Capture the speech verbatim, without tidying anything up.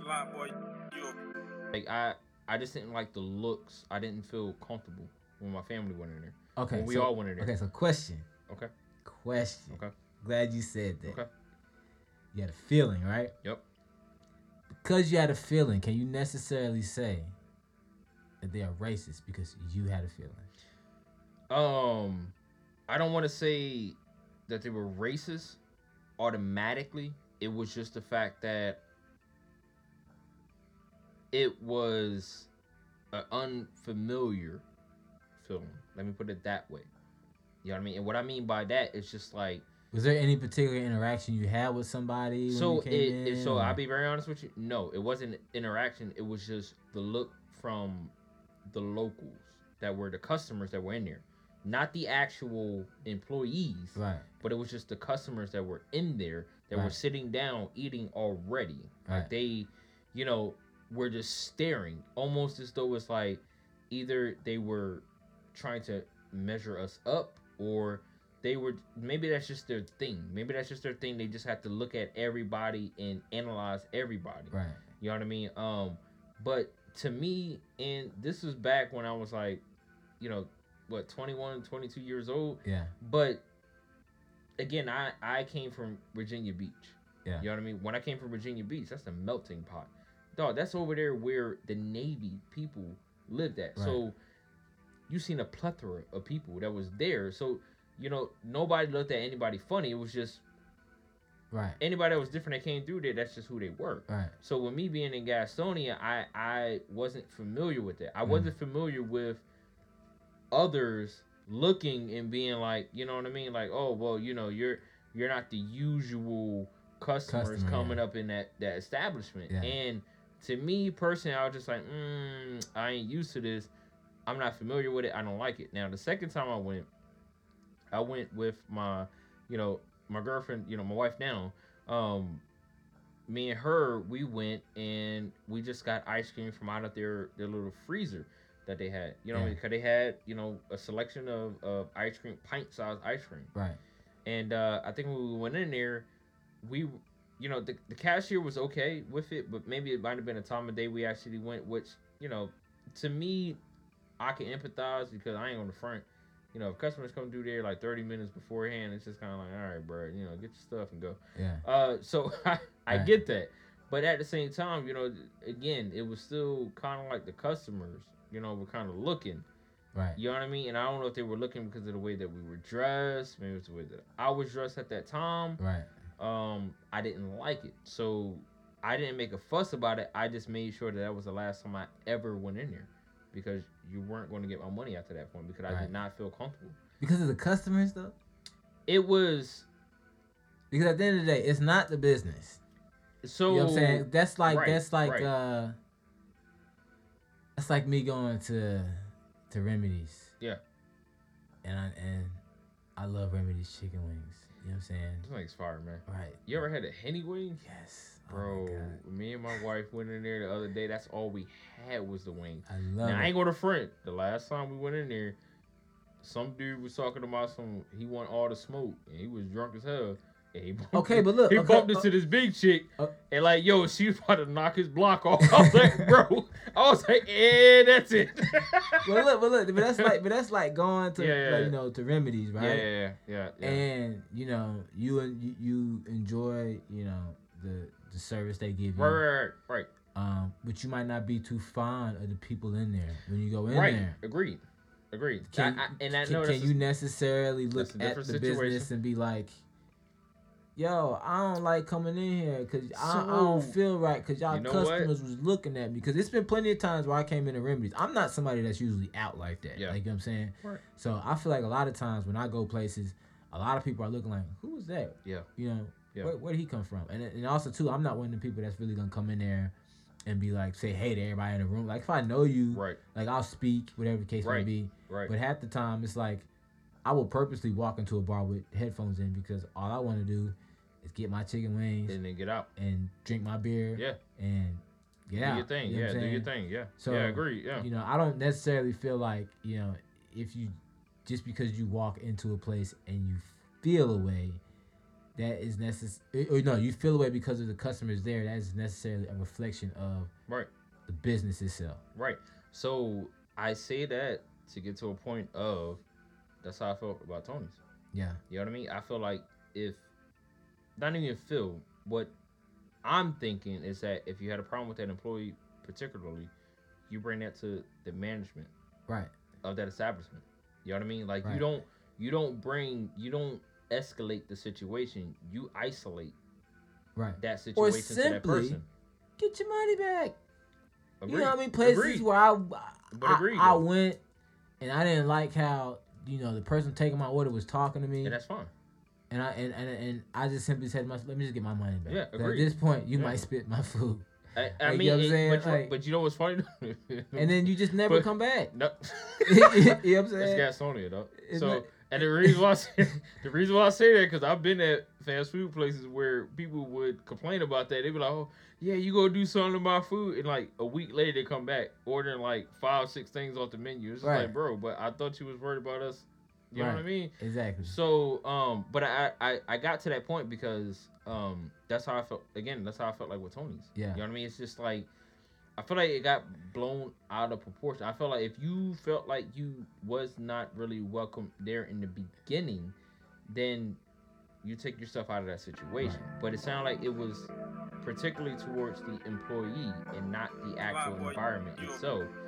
lot, boy. You. Like I, I just didn't like the looks. I didn't feel comfortable when my family went in there. Okay, when we so, all went in there. Okay, so question. Okay. Question. Okay. Glad you said that. Okay. You had a feeling, right? Yep. Because you had a feeling, can you necessarily say that they are racist because you had a feeling? Um, I don't want to say that they were racist automatically. It was just the fact that it was an unfamiliar feeling. Let me put it that way. You know what I mean? And what I mean by that is just like. Was there any particular interaction you had with somebody when so you came it, in? it so or? I'll be very honest with you. No, it wasn't interaction. It was just the look from the locals that were the customers that were in there, not the actual employees. Right. But it was just the customers that were in there that right. were sitting down eating already. Right. Like they, you know, were just staring, almost as though it's like either they were trying to measure us up or they were, maybe that's just their thing. Maybe that's just their thing. They just have to look at everybody and analyze everybody. Right. You know what I mean? Um, but to me, and this was back when I was like, you know, what, twenty-one, twenty-two years old. Yeah. But again, I, I came from Virginia Beach. Yeah. You know what I mean? When I came from Virginia Beach, that's the melting pot. Dog, that's over there where the Navy people lived at. Right. So you seen a plethora of people that was there. So, you know, nobody looked at anybody funny. It was just right. Anybody that was different that came through there, that's just who they were. Right. So with me being in Gastonia, I, I wasn't familiar with it. I mm. wasn't familiar with others looking and being like, you know what I mean? Like, oh, well, you know, you're you're not the usual customers Customer, coming yeah. up in that, that establishment. Yeah. And to me personally, I was just like, mm, I ain't used to this. I'm not familiar with it. I don't like it. Now, the second time I went, I went with my, you know, my girlfriend, you know, my wife now. Um, me and her, we went and we just got ice cream from out of their, their little freezer that they had. You know, yeah. because they had, you know, a selection of, of ice cream, pint-sized ice cream. Right. And uh, I think when we went in there, we, you know, the, the cashier was okay with it, but maybe it might have been a time of day we actually went, which, you know, to me, I can empathize because I ain't on the front. You know, if customers come through there like thirty minutes beforehand, it's just kind of like, all right, bro, you know, get your stuff and go. Yeah. Uh, so I, I right. get that. But at the same time, you know, again, it was still kind of like the customers, you know, were kind of looking. Right. You know what I mean? And I don't know if they were looking because of the way that we were dressed. Maybe it's the way that I was dressed at that time. Right. Um, I didn't like it. So I didn't make a fuss about it. I just made sure that that was the last time I ever went in there. Because you weren't going to get my money after that point because right. I did not feel comfortable. Because of the customers, though? It was... Because at the end of the day, it's not the business. So... You know what I'm saying? That's like, right, that's like, right. uh... That's like me going to to Remedies. Yeah. And I, and I love Remedies chicken wings. You know what I'm saying? This thing's fire, man. Right. You ever had a Henny wing? Yes. Bro, oh me and my wife went in there the other day. That's all we had was the wing. I love now, it. I ain't going to front. The last time we went in there, some dude was talking about some, he want all the smoke, and he was drunk as hell. And he bumped, okay, but look. He okay, bumped uh, into this big chick, uh, and like, yo, she was about to knock his block off. I was like, bro, I was like, yeah, that's it. but look, but look, but that's like, but that's like going to, yeah, yeah. Like, you know, to Remedies, right? Yeah, yeah, yeah, yeah. And you know, you you, you enjoy, you know, the the service they give you. Right, right, right, right. Um, but you might not be too fond of the people in there when you go in right. there. Agreed. Agreed. Can, I, I, and I can, know can you a, necessarily look at the situation. business and be like, yo, I don't like coming in here because so, I, I don't feel right because y'all you know customers what? was looking at me. Because it's been plenty of times where I came into Remedies. I'm not somebody that's usually out like that. Yeah. Like, you know what I'm saying? Right. So I feel like a lot of times when I go places, a lot of people are looking like, who is that? Yeah. You know, yeah. where, where did he come from? And and also, too, I'm not one of the people that's really going to come in there and be like, say hey to everybody in the room. Like, if I know you, right. like, I'll speak, whatever the case right. may be. Right. But half the time, it's like, I will purposely walk into a bar with headphones in because all I want to do is get my chicken wings and then get out and drink my beer. Yeah. And get do out. your thing. You know yeah. Do your thing. Yeah. So, yeah. I agree. Yeah. You know, I don't necessarily feel like, you know, if you just because you walk into a place and you feel a way, that is necessary. Or no, you feel away because of the customers there. That is necessarily a reflection of Right. the business itself. Right. So I say that to get to a point of that's how I felt about Tony's. Yeah. You know what I mean? I feel like if not even feel what I'm thinking is that if you had a problem with that employee particularly, you bring that to the management Right. of that establishment. You know what I mean? Like Right. you don't you don't bring you don't escalate the situation. You isolate Right. that Or situation to that simply person. get your money back. Agreed. You know what I mean? Places Agreed. where I But I, agreed, I though. went and I didn't like how, you know, the person taking my order was talking to me. And that's fine. And I and, and, and I just simply said to myself, let me just get my money back. Yeah, 'Cause agreed. At this point, you Yeah. might spit my food. I, I Like, mean, you know what I'm it- saying? but, you- Like- but you know what's funny? And then you just never But- come back. no. You know what I'm That's saying? Gastonia, though. It's So, not- and the reason why I say, the reason why I say that because I've been at fast food places where people would complain about that. They'd be like, "Oh, yeah, you go do something to my food," and like a week later they come back ordering like five, six things off the menu. It's just Right. like, bro, but I thought you was worried about us. You know what I Right. mean? Exactly. So, um, but I, I, I got to that point because, um, that's how I felt. Again, that's how I felt like with Tony's. Yeah. You know what I mean? It's just like, I feel like it got blown out of proportion. I felt like if you felt like you was not really welcome there in the beginning, then you take yourself out of that situation. Right. But it sounded like it was particularly towards the employee and not the actual environment itself.